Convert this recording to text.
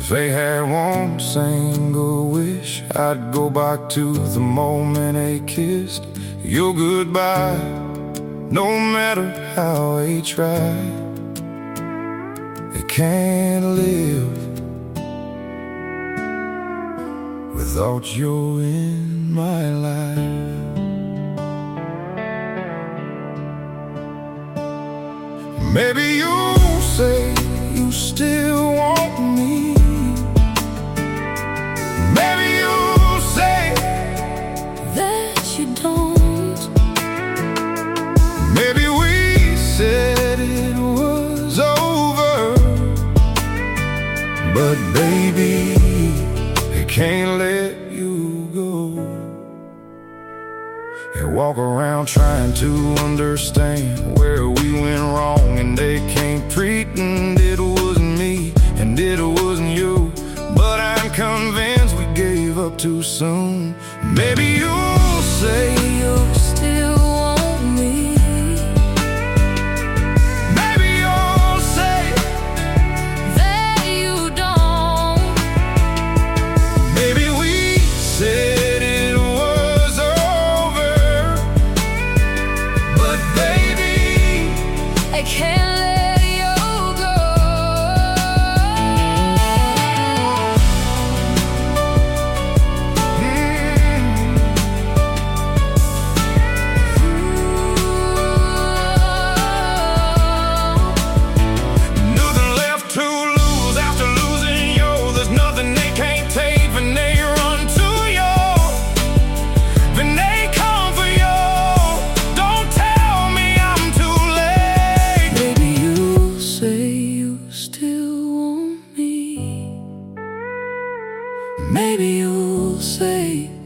If they had one single wish, I'd go back to the moment they kissed your goodbye. No matter how they try, they can't live without you in my life. Maybe you say you still want me. Maybe you say that you don't. Maybe we said it was over, but baby, I can't let you go and walk around trying to understand where we went wrong, and they can't pretend it wasn't me and it wasn't you. But I'm convinced we gave up too soon. Maybe you'll say you still want me. Maybe you'll say that you don't. Maybe we said it was over, but baby, I can't let you go. Nothing left to lose after losing you. There's nothing they can't take when they run to you, when they come for you. Don't tell me I'm too late. Maybe you'll say you still want me. Maybe you'll say